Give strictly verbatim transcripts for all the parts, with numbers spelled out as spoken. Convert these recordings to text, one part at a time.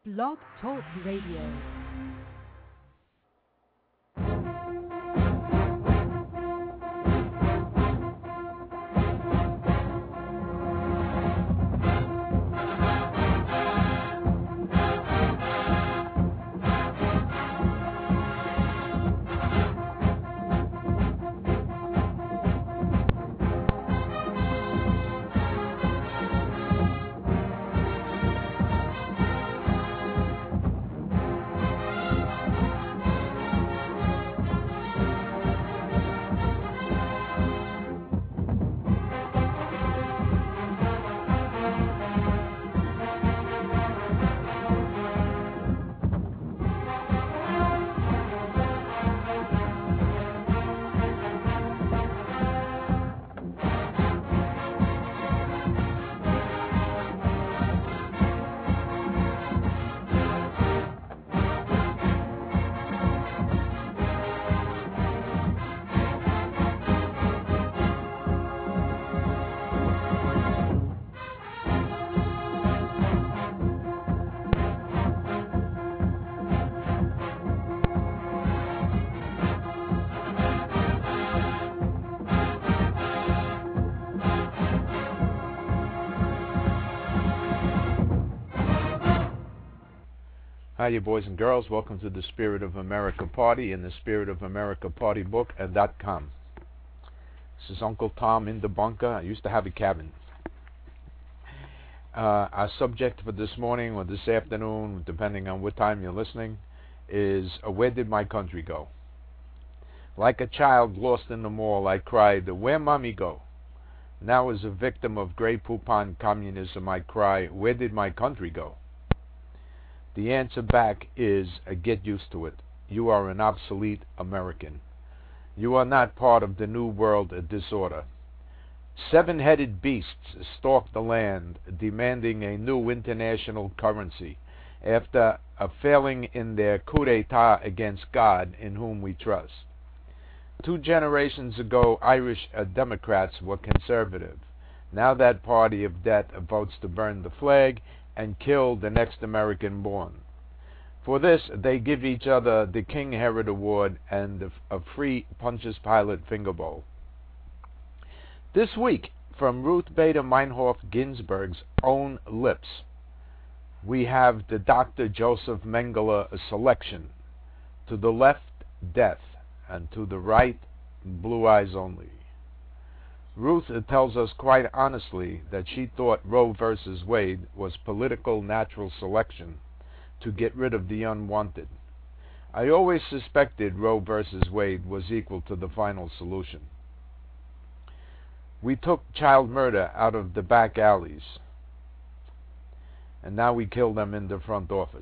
Blog Talk Radio. Hi, you boys and girls. Welcome to the Spirit of America Party and the Spirit of America Party book and .com. This is Uncle Tom in the bunker. I used to have a cabin. Uh, our subject for this morning or this afternoon, depending on what time you're listening, is uh, where did my country go? Like a child lost in the mall, I cried, where mommy go? Now as a victim of Grey Poupon communism, I cry, where did my country go? The answer back is, uh, get used to it. You are an obsolete American. You are not part of the New World disorder. Seven-headed beasts stalk the land, demanding a new international currency after a failing in their coup d'etat against God, in whom we trust. Two generations ago, Irish uh, Democrats were conservative. Now that party of death votes to burn the flag and kill the next American born. For this, they give each other the King Herod Award and a free Pontius Pilate finger bowl. This week, from Ruth Bader Meinhof Ginsburg's own lips, we have the Doctor Joseph Mengele selection. To the left, death, and to the right, blue eyes only. Ruth tells us quite honestly that she thought Roe versus Wade was political natural selection to get rid of the unwanted. I always suspected Roe versus Wade was equal to the final solution. We took child murder out of the back alleys, and now we kill them in the front office.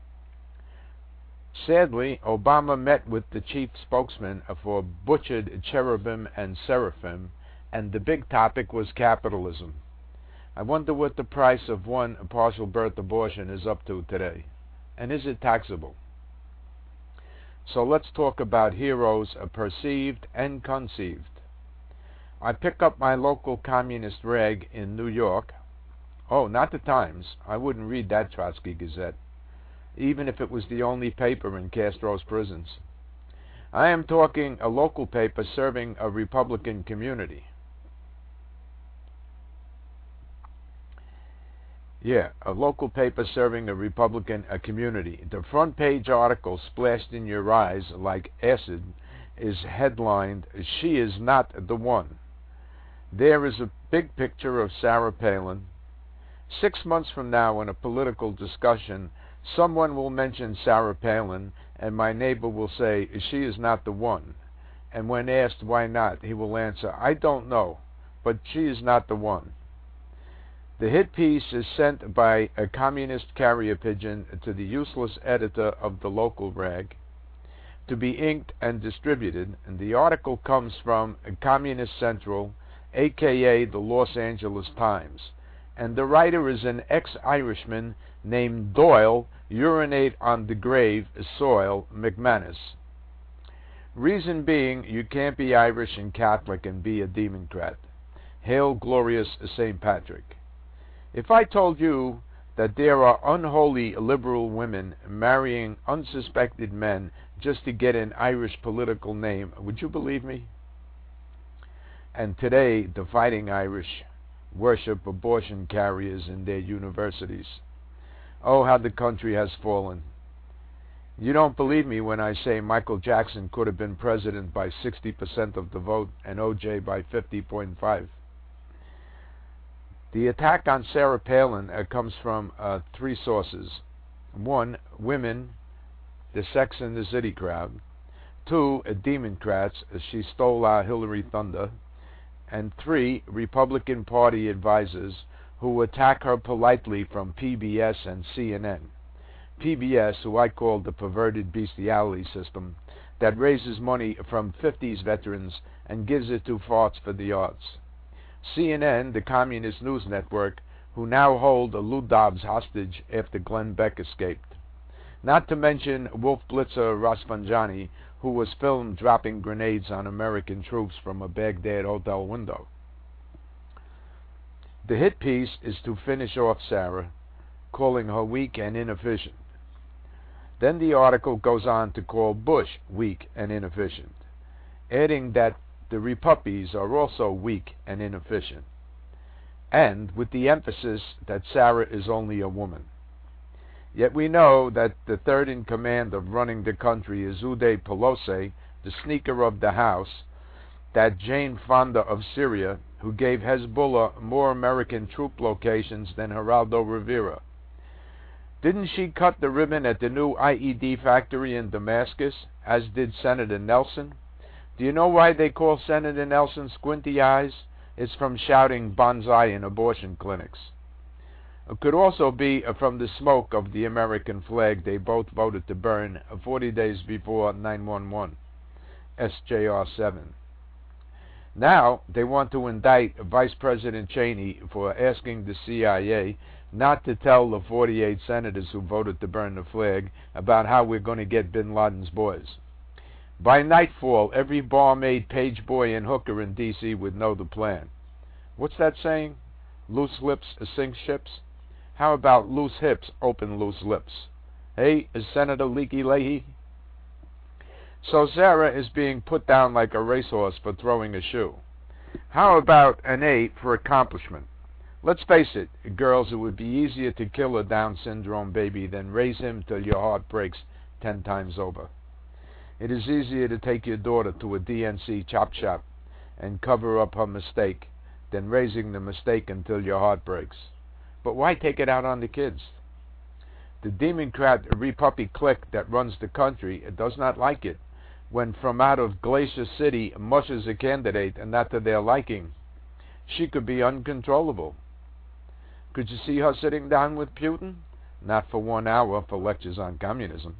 Sadly, Obama met with the chief spokesman for butchered cherubim and seraphim, and the big topic was capitalism. I wonder what the price of one partial birth abortion is up to today, and is it taxable? So let's talk about heroes perceived and conceived. I pick up my local communist rag in New York. Oh, not the Times. I wouldn't read that Trotsky Gazette, even if it was the only paper in Castro's prisons. I am talking a local paper serving a Republican community. Yeah, a local paper serving a Republican a community. The front page article splashed in your eyes like acid is headlined, "She is not the one." There is a big picture of Sarah Palin. Six months from now in a political discussion, someone will mention Sarah Palin, and my neighbor will say, "She is not the one." And when asked why not, he will answer, "I don't know, but she is not the one." The hit piece is sent by a communist carrier pigeon to the useless editor of the local rag to be inked and distributed, and the article comes from Communist Central, aka the Los Angeles Times, and the writer is an ex-Irishman named Doyle, urinate on the grave, soil, McManus. Reason being, you can't be Irish and Catholic and be a Democrat. Hail glorious Saint Patrick. If I told you that there are unholy liberal women marrying unsuspected men just to get an Irish political name, would you believe me? And today, the Fighting Irish worship abortion carriers in their universities. Oh, how the country has fallen. You don't believe me when I say Michael Jackson could have been president by sixty percent of the vote and O J by fifty point five. The attack on Sarah Palin uh, comes from uh, three sources. One, women, the Sex and the City crowd. Two, uh, Democrats, uh, she stole our Hillary thunder. And three, Republican Party advisors who attack her politely from P B S and C N N. P B S, who I call the perverted bestiality system, that raises money from fifties veterans and gives it to farts for the arts. C N N, the communist news network, who now hold Lou Dobbs hostage after Glenn Beck escaped. Not to mention Wolf Blitzer Rafsanjani, who was filmed dropping grenades on American troops from a Baghdad hotel window. The hit piece is to finish off Sarah, calling her weak and inefficient. Then the article goes on to call Bush weak and inefficient, adding that the Repuppies are also weak and inefficient, and with the emphasis that Sarah is only a woman. Yet we know that the third in command of running the country is Uday Pelosi, the sneaker of the House, that Jane Fonda of Syria, who gave Hezbollah more American troop locations than Geraldo Rivera. Didn't she cut the ribbon at the new I E D factory in Damascus, as did Senator Nelson? Do you know why they call Senator Nelson Squinty Eyes? It's from shouting bonsai in abortion clinics. It could also be from the smoke of the American flag they both voted to burn forty days before nine one one, S J R seven. Now they want to indict Vice President Cheney for asking the C I A not to tell the forty-eight senators who voted to burn the flag about how we're going to get bin Laden's boys. By nightfall, every barmaid, page boy, and hooker in D C would know the plan. What's that saying? Loose lips sink ships? How about loose hips open loose lips? Hey, is Senator Leaky Leahy? So Sarah is being put down like a racehorse for throwing a shoe. How about an A for accomplishment? Let's face it, girls, it would be easier to kill a Down syndrome baby than raise him till your heart breaks ten times over. It is easier to take your daughter to a D N C chop shop and cover up her mistake than raising the mistake until your heart breaks. But why take it out on the kids? The Democrat Repuppy clique that runs the country does not like it when from out of Glacier City mushes a candidate and not to their liking. She could be uncontrollable. Could you see her sitting down with Putin? Not for one hour for lectures on communism.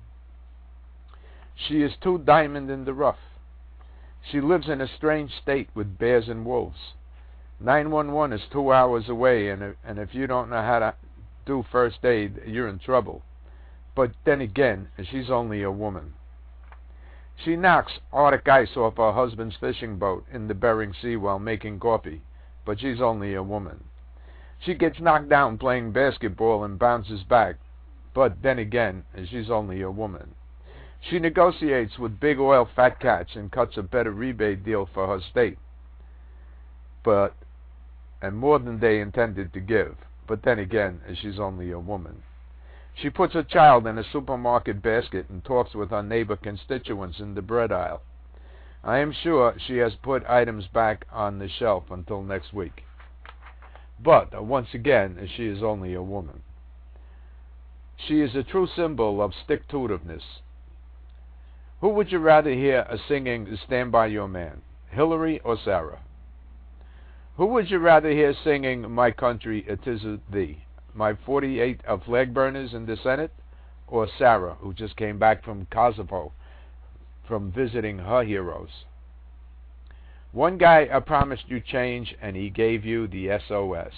She is too diamond in the rough. She lives in a strange state with bears and wolves. nine one one is two hours away, and if, and if you don't know how to do first aid, you're in trouble. But then again, she's only a woman. She knocks Arctic ice off her husband's fishing boat in the Bering Sea while making coffee, but she's only a woman. She gets knocked down playing basketball and bounces back, but then again, she's only a woman. She negotiates with big oil fat cats and cuts a better rebate deal for her state, but and more than they intended to give. But then again, she's only a woman. She puts a child in a supermarket basket and talks with her neighbor constituents in the bread aisle. I am sure she has put items back on the shelf until next week. But, uh, once again, she is only a woman. She is a true symbol of stick-to-itiveness. Who would you rather hear uh, singing Stand By Your Man, Hillary or Sarah? Who would you rather hear singing My Country, It Is Thee, my forty-eight uh, flag burners in the Senate, or Sarah, who just came back from Kosovo from visiting her heroes? One guy uh, promised you change, and he gave you the S O S.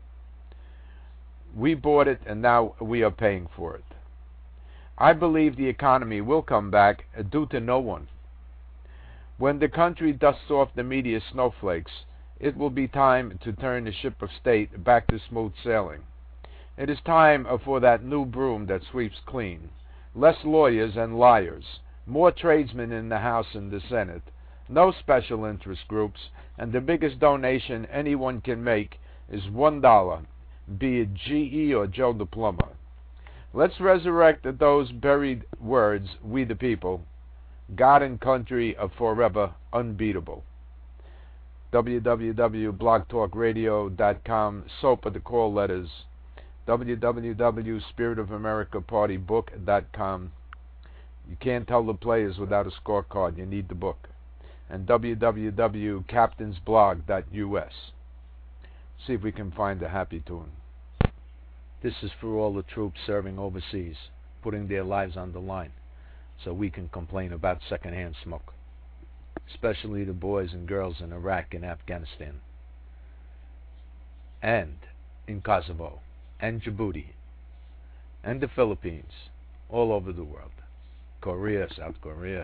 We bought it, and now we are paying for it. I believe the economy will come back uh, due to no one. When the country dusts off the media snowflakes, it will be time to turn the ship of state back to smooth sailing. It is time for that new broom that sweeps clean. Less lawyers and liars, more tradesmen in the House and the Senate, no special interest groups, and the biggest donation anyone can make is one dollar, be it G E or Joe the Plumber. Let's resurrect those buried words, we the people. God and country are forever unbeatable. w w w dot blog talk radio dot com, soap of the call letters. w w w dot spirit of america party book dot com. You can't tell the players without a scorecard. You need the book. And w w w dot captains blog dot u s. See if we can find a happy tune. This is for all the troops serving overseas, putting their lives on the line, so we can complain about secondhand smoke. Especially the boys and girls in Iraq and Afghanistan. And in Kosovo, and Djibouti, and the Philippines, all over the world. Korea, South Korea.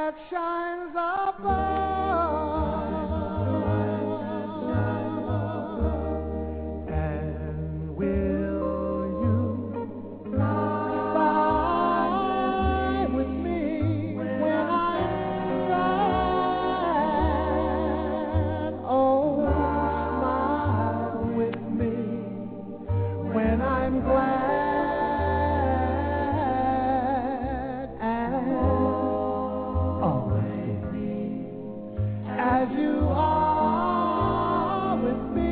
that shines above. And will you smile with me when I'm sad? Oh, smile with me when I'm glad. As you are with me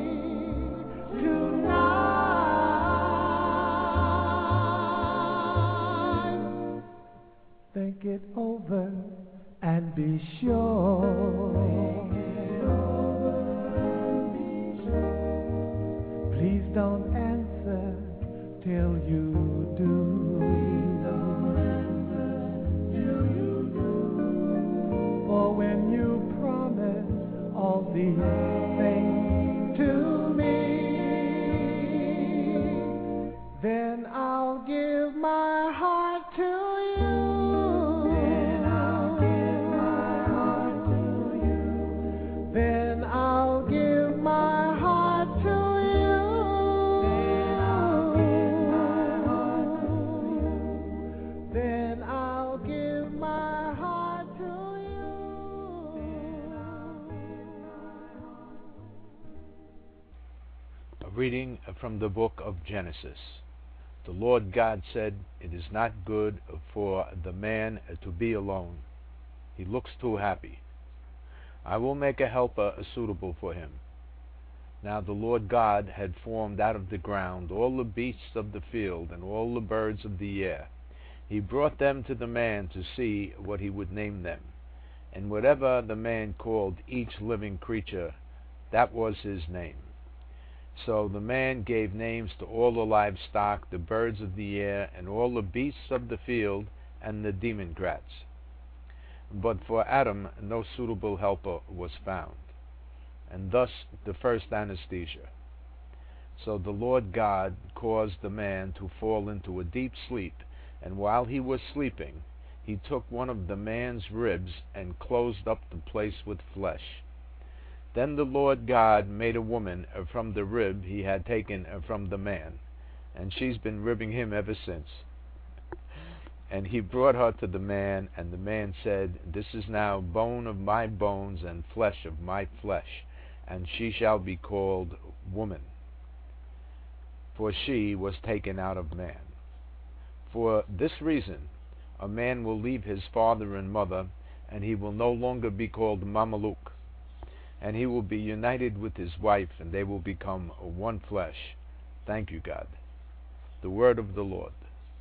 tonight, think it over and be sure. Please don't answer till you do. For when you promise all these things to me, then I'll give my heart to you. Then I'll give my heart to you. Then I'll give my heart to you. Then I'll give my heart to you. Then I'll give my heart to you. A reading from the book of Genesis. The Lord God said, "It is not good for the man to be alone. He looks too happy. I will make a helper suitable for him." Now the Lord God had formed out of the ground all the beasts of the field and all the birds of the air. He brought them to the man to see what he would name them. And whatever the man called each living creature, that was his name. So the man gave names to all the livestock, the birds of the air, and all the beasts of the field, and the demon crats. But for Adam no suitable helper was found, and thus the first anesthesia. So the Lord God caused the man to fall into a deep sleep, and while he was sleeping, he took one of the man's ribs and closed up the place with flesh. Then the Lord God made a woman from the rib he had taken from the man, and she's been ribbing him ever since. And he brought her to the man, and the man said, "This is now bone of my bones and flesh of my flesh, and she shall be called woman, for she was taken out of man. For this reason a man will leave his father and mother, and he will no longer be called Mamaluk, and he will be united with his wife, and they will become one flesh." Thank you, God. The word of the Lord.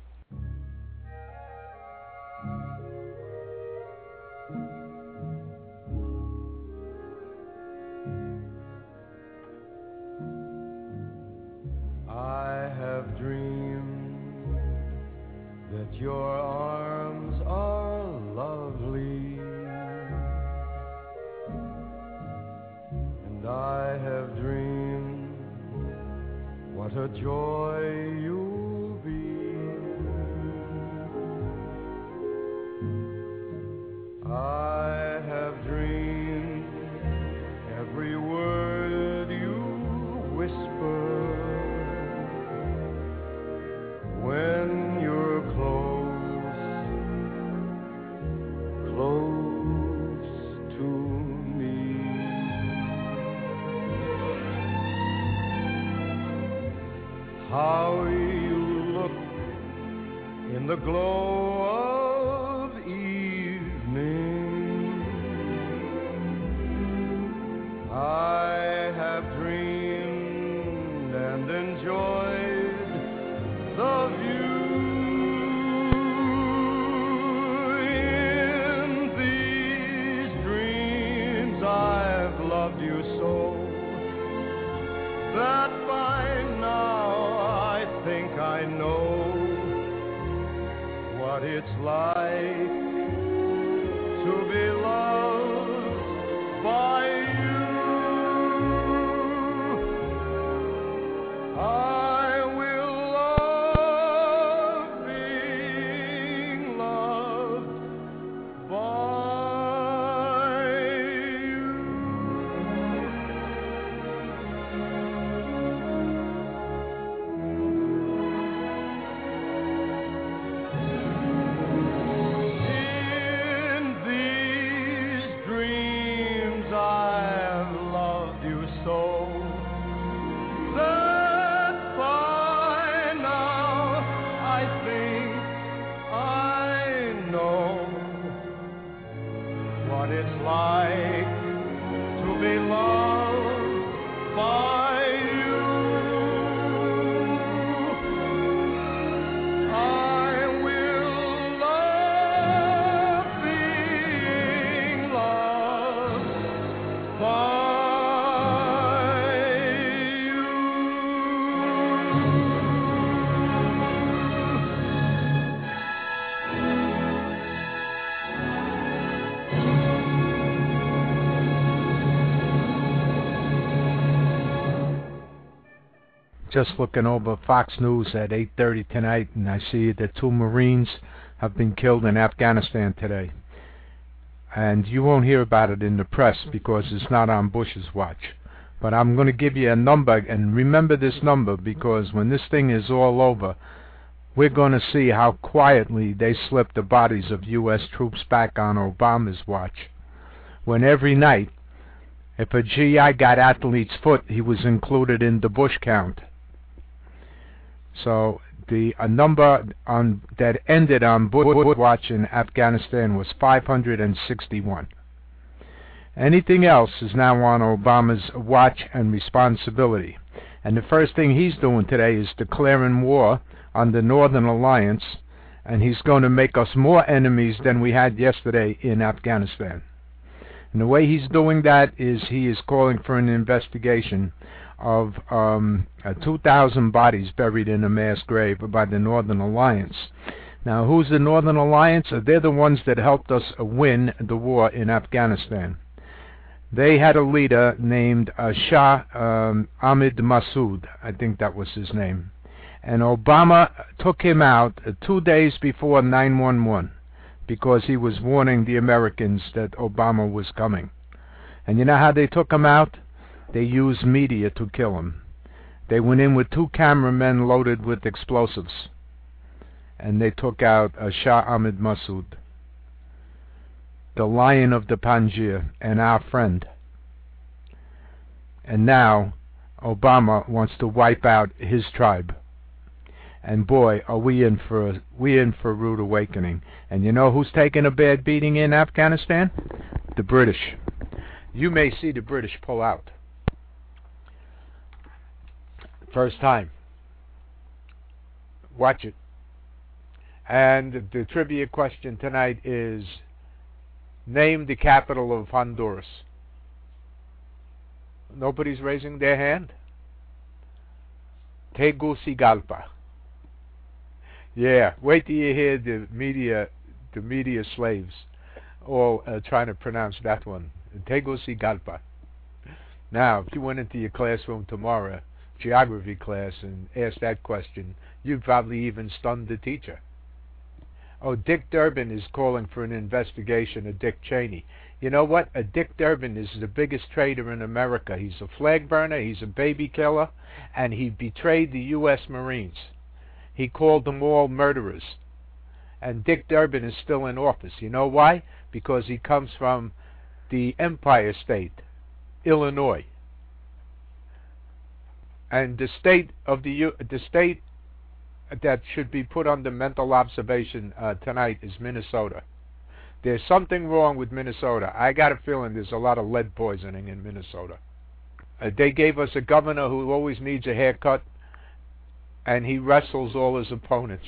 I have dreamed that your arms are lovely, and I have dreamed what a joy you'll be. I have dreamed every word you whisper when you're close, close to me. How you look in the glow of evening. I have dreamed and enjoyed the view. In these dreams I've loved you so that by now I think I know what it's like to be loved by you. I will love being loved by so that by now I think I know what it's like to be loved by you. I will love being loved by you. Just looking over Fox News at eight thirty tonight, and I see that two Marines have been killed in Afghanistan today. And you won't hear about it in the press because it's not on Bush's watch. But I'm going to give you a number, and remember this number, because when this thing is all over, we're going to see how quietly they slip the bodies of U S troops back on Obama's watch. When every night, if a G I got athlete's foot, he was included in the Bush count. So the a number on that ended on Bush watch in Afghanistan was five hundred sixty-one. Anything else is now on Obama's watch and responsibility. And the first thing he's doing today is declaring war on the Northern Alliance, and he's going to make us more enemies than we had yesterday in Afghanistan. And the way he's doing that is he is calling for an investigation of um, uh, two thousand bodies buried in a mass grave by the Northern Alliance. Now, who's the Northern Alliance? Uh, they're the ones that helped us uh, win the war in Afghanistan. They had a leader named uh, Shah um, Ahmed Massoud, I think that was his name. And Obama took him out uh, two days before nine one one because he was warning the Americans that Obama was coming. And you know how they took him out? They used media to kill him. They went in with two cameramen loaded with explosives, and they took out uh, Shah Ahmed Massoud, the lion of the Panjshir, and our friend. And now Obama wants to wipe out his tribe. And boy, are we in for a, we in for a rude awakening. And you know who's taking a bad beating in Afghanistan? The British. You may see the British pull out. First time. Watch it. And the trivia question tonight is, name the capital of Honduras. Nobody's raising their hand? Tegucigalpa. Yeah, wait till you hear the media, the media slaves all uh, trying to pronounce that one. Tegucigalpa. Now, if you went into your classroom tomorrow, geography class, and asked that question, you'd probably even stun the teacher. Oh, Dick Durbin is calling for an investigation of Dick Cheney. You know what? A Dick Durbin is the biggest traitor in America. He's a flag burner, he's a baby killer, and he betrayed the U S Marines. He called them all murderers. And Dick Durbin is still in office. You know why? Because he comes from the Empire State, Illinois. And the state of the U the state that should be put under mental observation uh, tonight is Minnesota. There's something wrong with Minnesota. I got a feeling there's a lot of lead poisoning in Minnesota. Uh, they gave us a governor who always needs a haircut, and he wrestles all his opponents.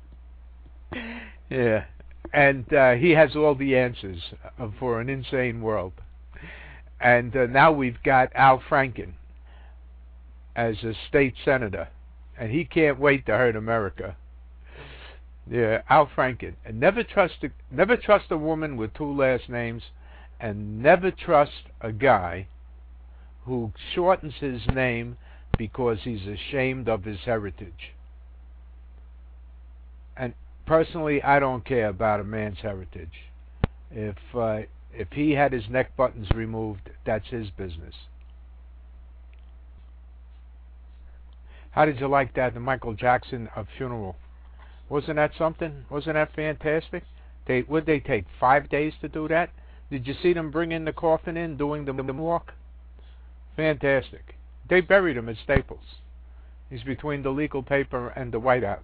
Yeah, and uh, he has all the answers uh, for an insane world. And uh, now we've got Al Franken as a state senator, and he can't wait to hurt America. Yeah, Al Franken. And never trust a, never trust a woman with two last names, and never trust a guy who shortens his name because he's ashamed of his heritage. And personally, I don't care about a man's heritage. If uh, if he had his neck buttons removed, that's his business. How did you like that, the Michael Jackson uh, funeral? Wasn't that something? Wasn't that fantastic? They would they take five days to do that? Did you see them bringing the coffin in, doing the, the walk? Fantastic. They buried him at Staples. He's between the legal paper and the whiteout.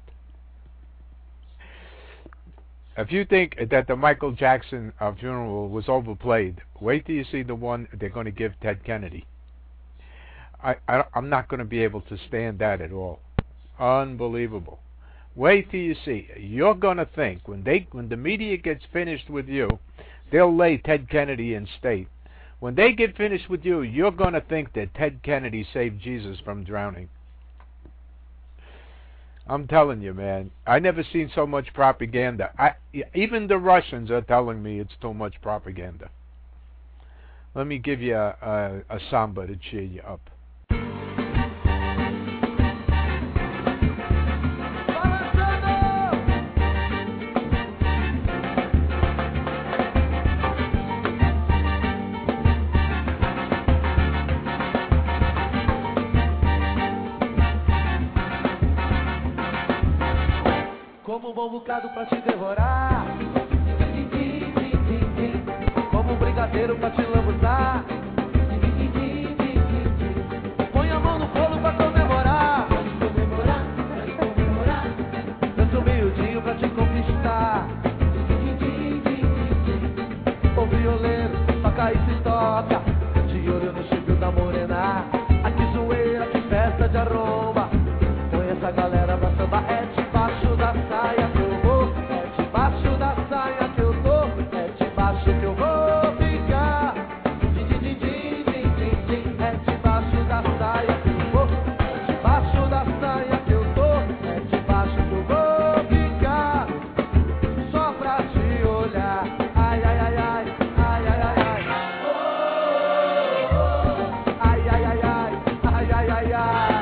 If you think that the Michael Jackson uh, funeral was overplayed, wait till you see the one they're going to give Ted Kennedy. I, I, I'm not going to be able to stand that at all. Unbelievable. Wait till you see. You're going to think, when they, when the media gets finished with you, they'll lay Ted Kennedy in state. When they get finished with you, you're going to think that Ted Kennedy saved Jesus from drowning. I'm telling you, man. I never seen so much propaganda. I, even the Russians are telling me it's too much propaganda. Let me give you a, a, a samba to cheer you up. Como um bom bocado pra te devorar, como um brigadeiro pra te lambuzar. Põe a mão no colo pra comemorar, tanto miudinho pra te conquistar. O violeiro toca e se toca, de olho no chifre da morena. Aqui zoeira, que festa de arromba. Põe essa galera pra sambar, é debaixo da saia que eu vou, é debaixo da saia que eu tô, é debaixo que eu vou ficar. Din, din, din, din, din, din, din. É debaixo da saia que eu vou, é debaixo da saia que eu tô, é debaixo que eu vou ficar. Só pra te olhar, ai, ai, ai, ai, ai, ai, ai, ai. Ai, ai, ai, ai, ai, ai, ai, ai.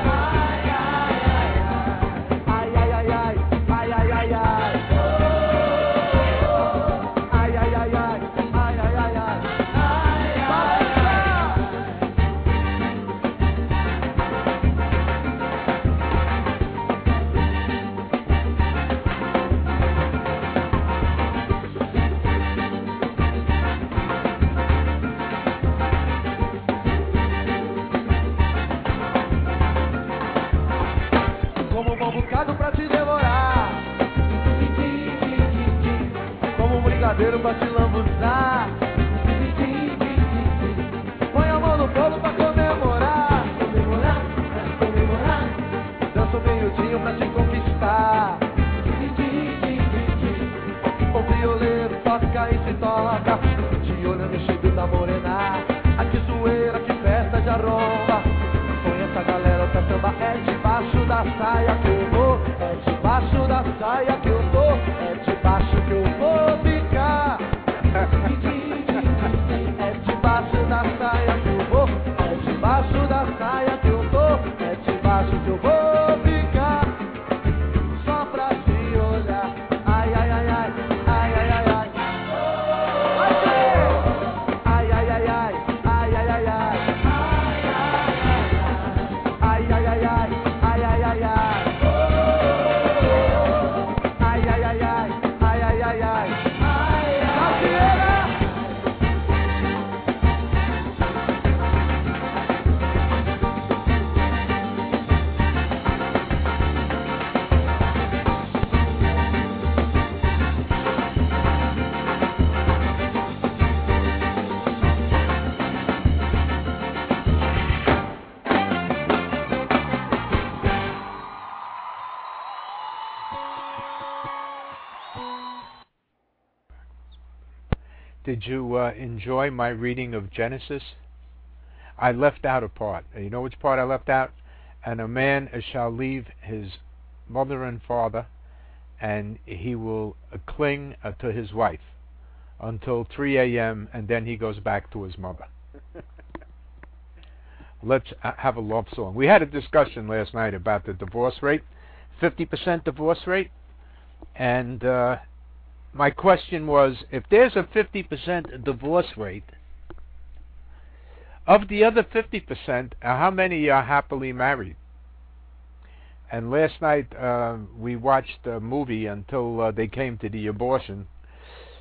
Pra te devorar, como um brigadeiro pra te lambuzar. Põe a mão no colo pra comemorar, comemorar, comemorar. Dança meio-dia pra te conquistar. O violeiro toca e se toca, de olho no chifre da morena. Aqui zoeira, que festa de arromba. Põe essa galera pra samba, é debaixo da saia que eu vou, é debaixo da saia que eu tô, é debaixo que eu vou ficar. É debaixo da saia que eu vou, é debaixo da saia que eu tô, é debaixo que eu vou ficar. Só pra te olhar, ai, ai, ai, ai, ai, ai, ai, ai. Ai, ai, ai, ai, ai, ai, ai, ai. Ai, ai, ai, ai, ai, ai, ai, ai. Ai, ai, ai, ai, ai, ai, ai, ai. Did you uh, enjoy my reading of Genesis? I left out a part. You know which part I left out? And a man shall leave his mother and father, and he will uh, cling uh, to his wife until three a.m., and then he goes back to his mother. Let's uh, have a love song. We had a discussion last night about the divorce rate, fifty percent divorce rate, and uh, my question was, if there's a fifty percent divorce rate, of the other fifty percent, uh, how many are happily married? And last night uh, we watched a movie until uh, they came to the abortion.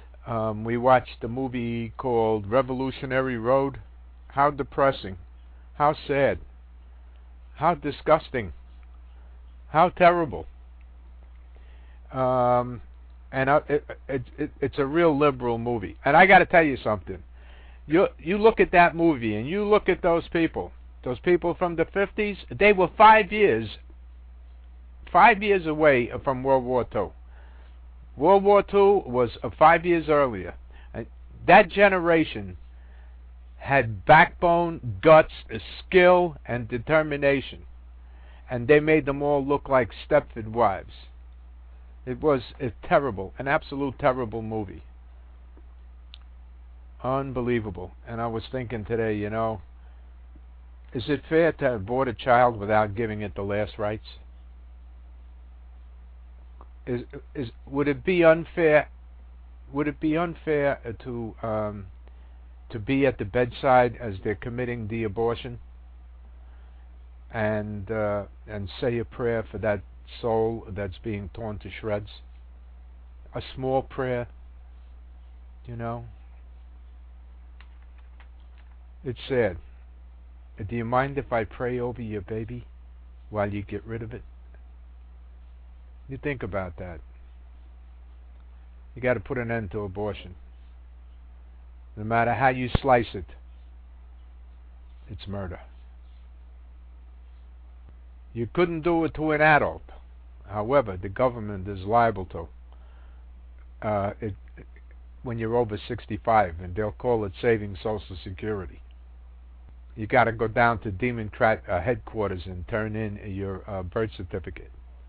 Um, we watched a movie called Revolutionary Road. How depressing. How sad. How disgusting. How terrible. Um, and uh, it, it, it, it's a real liberal movie. And I got to tell you something. You you look at that movie and you look at those people. Those people from the fifties. They were five years, five years away from World War Two. World War Two was uh, five years earlier. And that generation had backbone, guts, skill, and determination. And they made them all look like Stepford wives. It was a terrible, an absolute terrible movie. Unbelievable. And I was thinking today, you know, is it fair to abort a child without giving it the last rites? Is is would it be unfair? Would it be unfair to um, to be at the bedside as they're committing the abortion, and uh, and say a prayer for that soul that's being torn to shreds? A small prayer, you know. It's sad. Do you mind if I pray over your baby while you get rid of it? You think about that. You got to put an end to abortion. No matter how you slice it, it's murder. You couldn't do it to an adult. However, the government is liable to. Uh, it, when you're over sixty-five, and they'll call it saving Social Security. You got to go down to Democrat uh, headquarters and turn in your uh, birth certificate.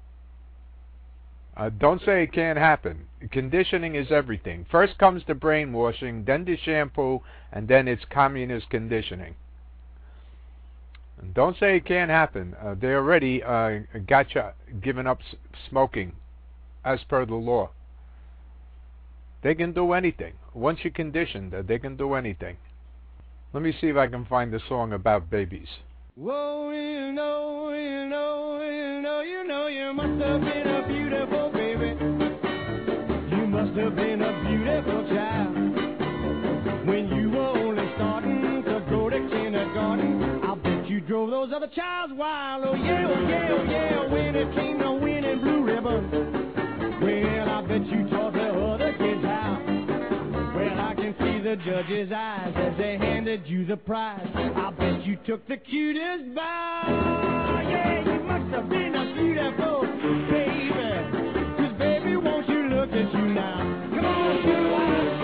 Uh, don't say it can't happen. Conditioning is everything. First comes the brainwashing, then the shampoo, and then it's communist conditioning. And don't say it can't happen. Uh, they already uh, got you giving up s smoking as per the law. They can do anything. Once you're conditioned, uh, they can do anything. Let me see if I can find a song about babies. Whoa, you know, you know, you know, you know, you must have been a beautiful baby. You must have been a beautiful child. When you were only starting to go to kindergarten, I bet you drove those other childs wild. Oh yeah, oh yeah, oh yeah, when it came to winning blue ribbons. Well, I bet you taught the other kids how. Well, I can see the judge's eyes as they handed you the prize. I bet you took the cutest bow. Yeah, you must have been a beautiful baby. 'Cause baby, won't you look at you now? Come on, you wild.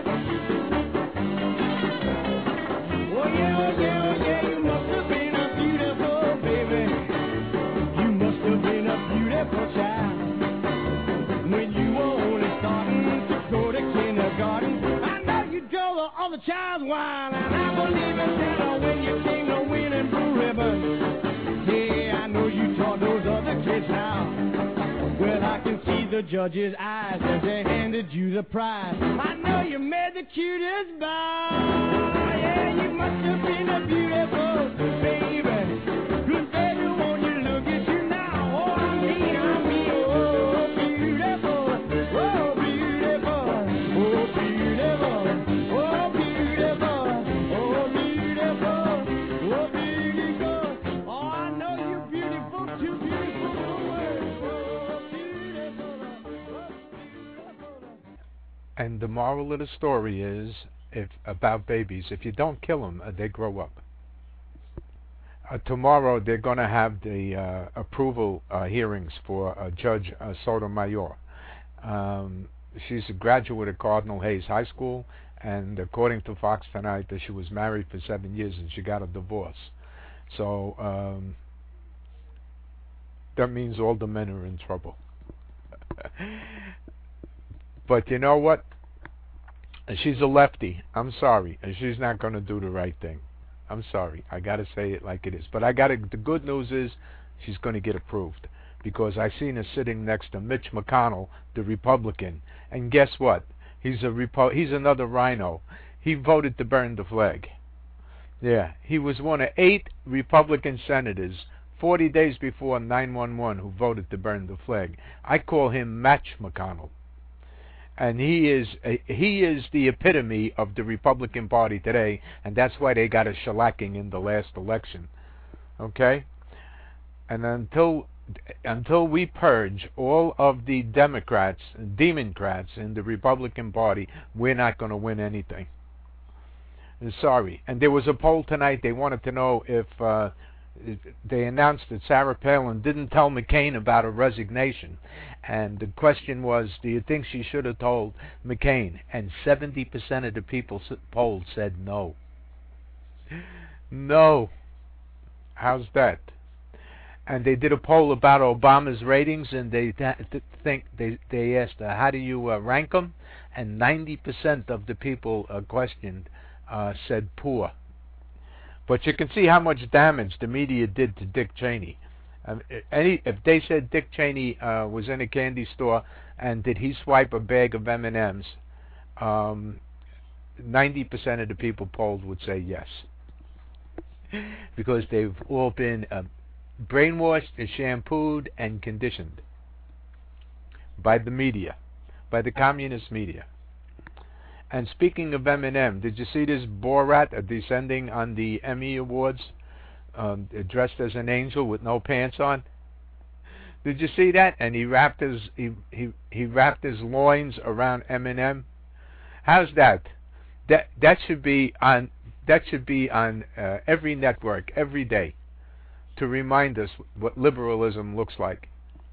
Oh yeah, oh yeah, oh yeah, you must have been a beautiful baby. You must have been a beautiful child. When you were only starting to go to kindergarten, I know you drove the other child's wild, and I believe it that when you came to winning blue ribbons. Yeah, I know you taught those other kids how. Well, I can see the judge's eyes as they handed you the prize. I know you made the cutest bow. Yeah, you must have been a beautiful baby. 'Cause baby, won't you look at you now? Oh, I mean, I mean, oh, beautiful, oh, beautiful, oh, beautiful, oh, beautiful, oh, beautiful, oh, beautiful. Oh, I know you're beautiful, too beautiful for words. Oh, beautiful, oh, beautiful. And the moral of the story is, if about babies, if you don't kill them, uh, they grow up. Uh, tomorrow they're going to have the uh, approval uh, hearings for uh, Judge uh, Sotomayor. Um, she's a graduate of Cardinal Hayes High School, and according to Fox Tonight, that she was married for seven years and she got a divorce. So um, that means all the men are in trouble. But you know what? She's a lefty. I'm sorry. And she's not going to do the right thing. I'm sorry. I got to say it like it is. But I got to, the good news is she's going to get approved. Because I seen her sitting next to Mitch McConnell, the Republican. And guess what? He's a Repo he's another rhino. He voted to burn the flag. Yeah, he was one of eight Republican senators forty days before nine one one who voted to burn the flag. I call him Match McConnell. And he is a, he is the epitome of the Republican Party today, and that's why they got a shellacking in the last election. Okay? And until until we purge all of the Democrats, Democrats in the Republican Party, we're not going to win anything. I'm sorry. And there was a poll tonight. They wanted to know if uh, they announced that Sarah Palin didn't tell McCain about her resignation. And the question was, do you think she should have told McCain? And seventy percent of the people polled said no. No. How's that? And they did a poll about Obama's ratings, and they th- think they they asked, uh, how do you uh, rank them? And ninety percent of the people uh, questioned uh, said poor. But you can see how much damage the media did to Dick Cheney. Um, any if they said Dick Cheney uh, was in a candy store and did he swipe a bag of M and M's, um, ninety percent of the people polled would say yes, because they've all been uh, brainwashed, shampooed, and conditioned by the media, by the communist media. And speaking of M and M, did you see this Borat uh, descending on the Emmy Awards, um, dressed as an angel with no pants on? Did you see that? And he wrapped his he he, he wrapped his loins around M and M. How's that? That that should be on that should be on uh, every network every day, to remind us what liberalism looks like.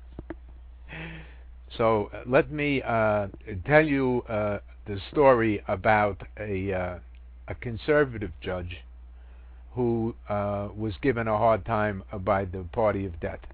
So uh, let me uh, tell you uh, the story about a uh, a conservative judge who uh, was given a hard time by the party of debt.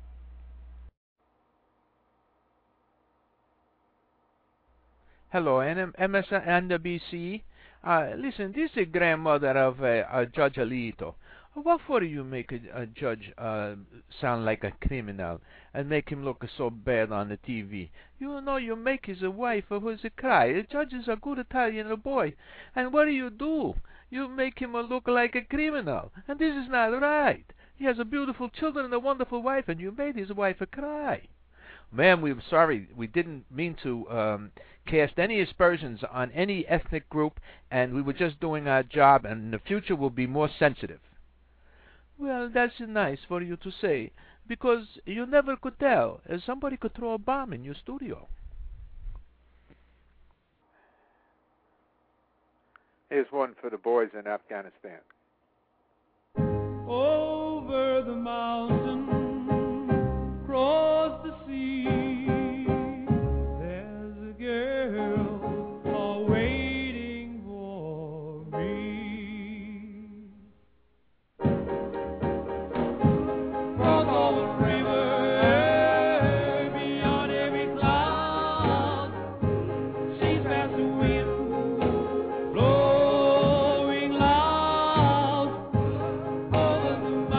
Hello, M S N B C. Uh, listen, this is the grandmother of uh, uh, Judge Alito. What for you make a, a judge uh, sound like a criminal and make him look so bad on the T V? You know, you make his wife who's a cry. The judge is a good Italian boy. And what do you do? You make him look like a criminal. And this is not right. He has a beautiful children and a wonderful wife, and you made his wife a cry. Ma'am, we're sorry. We didn't mean to um, cast any aspersions on any ethnic group, and we were just doing our job, and in the future we'll be more sensitive. Well, that's nice for you to say, because you never could tell. Somebody could throw a bomb in your studio. Here's one for the boys in Afghanistan. Over the mountain, across the sea, there's a girl awaiting for me. Cross over the river, beyond every cloud, she's past the wind, blowing loud over the mountain.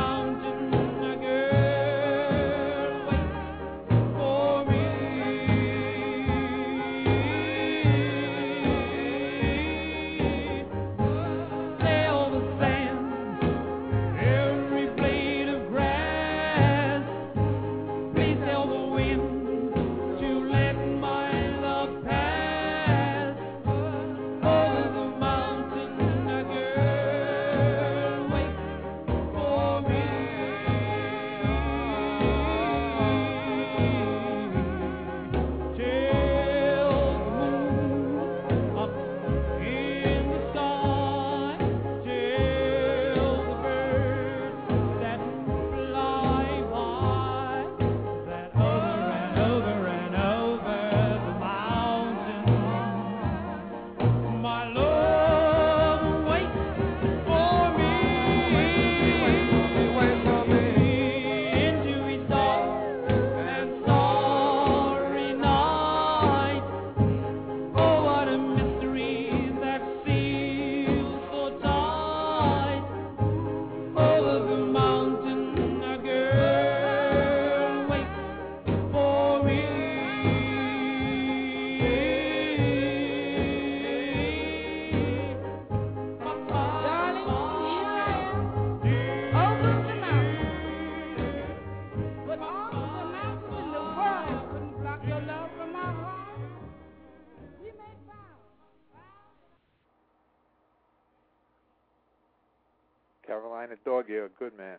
kind of dog, you're a good man.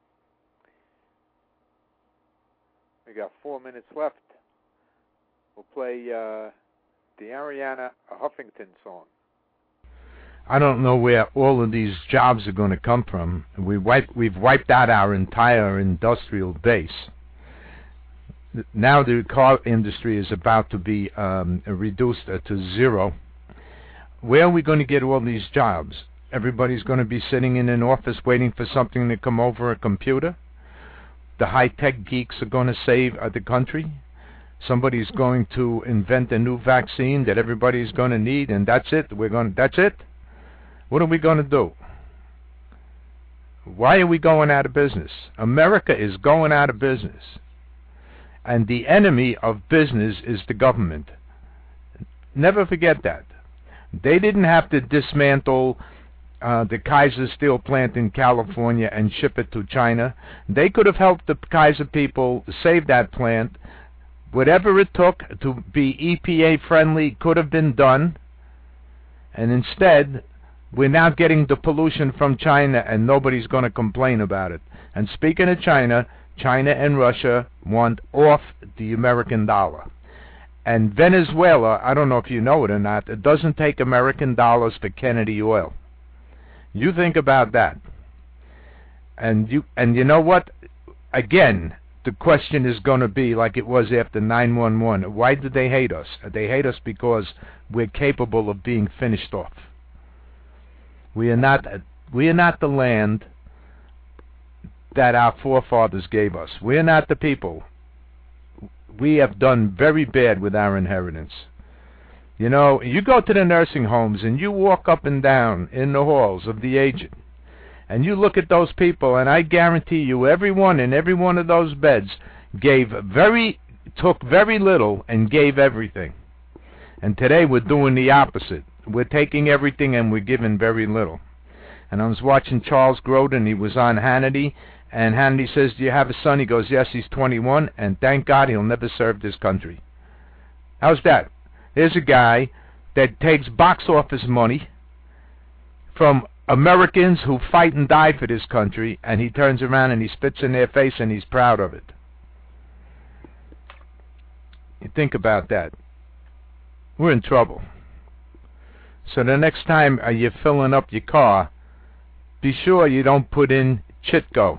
We got four minutes left. We'll play uh, the Ariana Huffington song. I don't know where all of these jobs are going to come from. We wipe, we've wiped out our entire industrial base. Now the car industry is about to be um, reduced uh, to zero. Where are we going to get all these jobs? Everybody's going to be sitting in an office waiting for something to come over a computer? The high-tech geeks are going to save uh, the country? Somebody's going to invent a new vaccine that everybody's going to need, and that's it? We're going. That's it? What are we going to do? Why are we going out of business? America is going out of business. And the enemy of business is the government. Never forget that. They didn't have to dismantle uh, the Kaiser Steel plant in California and ship it to China. They could have helped the Kaiser people save that plant. Whatever it took to be E P A friendly could have been done. And instead, we're now getting the pollution from China, and nobody's going to complain about it. And speaking of China, China and Russia want off the American dollar. And Venezuela, I don't know if you know it or not, it doesn't take American dollars for Kennedy oil. You think about that. And you and you know what? Again, the question is going to be like it was after nine one one. Why do they hate us? They hate us because we're capable of being finished off. We are not we are not the land that our forefathers gave us. We are not the people. We have done very bad with our inheritance. You know, you go to the nursing homes and you walk up and down in the halls of the aged, and you look at those people, and I guarantee you everyone in every one of those beds gave very, took very little and gave everything. And today we're doing the opposite. We're taking everything and we're giving very little. And I was watching Charles Grodin. He was on Hannity, and Hannity says, do you have a son? He goes, yes, he's twenty-one, and thank God he'll never serve this country. How's that? There's a guy that takes box office money from Americans who fight and die for this country, and he turns around and he spits in their face and he's proud of it. You think about that. We're in trouble. So the next time uh, you're filling up your car, be sure you don't put in Chitco.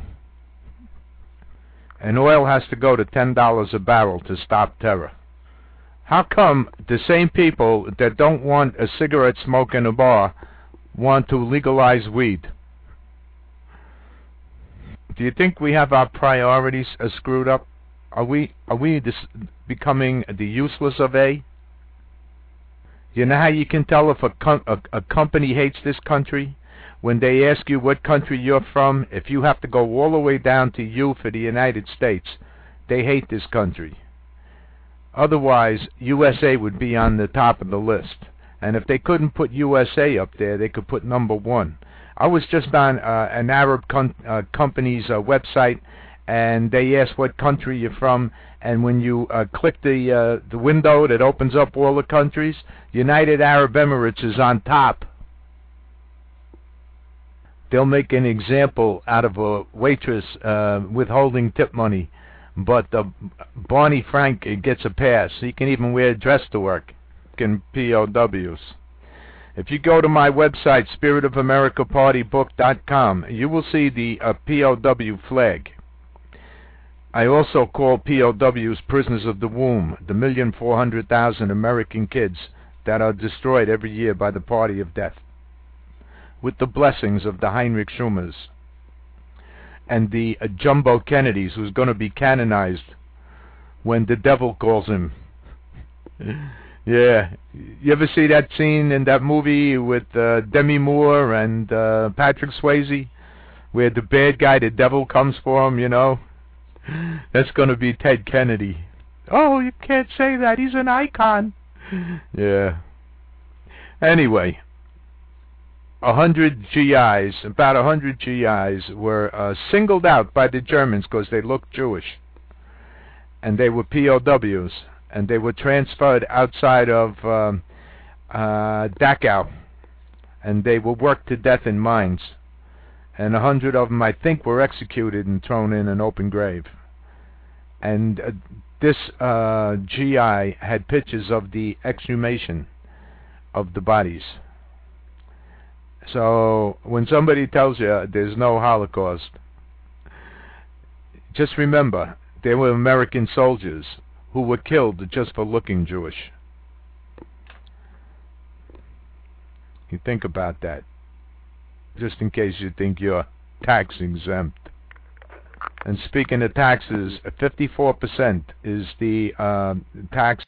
And oil has to go to ten dollars a barrel to stop terror. How come the same people that don't want a cigarette smoke in a bar want to legalize weed? Do you think we have our priorities uh, screwed up? Are we are we this becoming the useless of A? You know how you can tell if a, com a, a company hates this country? When they ask you what country you're from, if you have to go all the way down to U for the United States, they hate this country. Otherwise, U S A would be on the top of the list. And if they couldn't put U S A up there, they could put number one. I was just on uh, an Arab com uh, company's uh, website, and they asked what country you're from, and when you uh, click the uh, the window that opens up all the countries, United Arab Emirates is on top. They'll make an example out of a waitress uh, withholding tip money, but uh, Barney Frank gets a pass. He can even wear a dress to work in P O Ws. If you go to my website, spirit of america party book dot com, you will see the uh, P O W flag. I also call P O Ws prisoners of the womb, the million four hundred thousand American kids that are destroyed every year by the party of death, with the blessings of the Heinrich Schumers and the uh, Jumbo Kennedys, who's going to be canonized when the devil calls him. Yeah, you ever see that scene in that movie with uh, Demi Moore and uh, Patrick Swayze, where the bad guy, the devil, comes for him, you know? That's going to be Ted Kennedy. Oh, you can't say that. He's an icon. Yeah. Anyway, a hundred G Is, about a hundred G Is, were uh, singled out by the Germans because they looked Jewish, and they were P O Ws, and they were transferred outside of um, uh, Dachau, and they were worked to death in mines. and a hundred of them, I think, were executed and thrown in an open grave. And uh, this uh, G I had pictures of the exhumation of the bodies. So when somebody tells you there's no Holocaust, just remember, there were American soldiers who were killed just for looking Jewish. You think about that, just in case you think you're tax exempt. And speaking of taxes, fifty-four percent is the uh, tax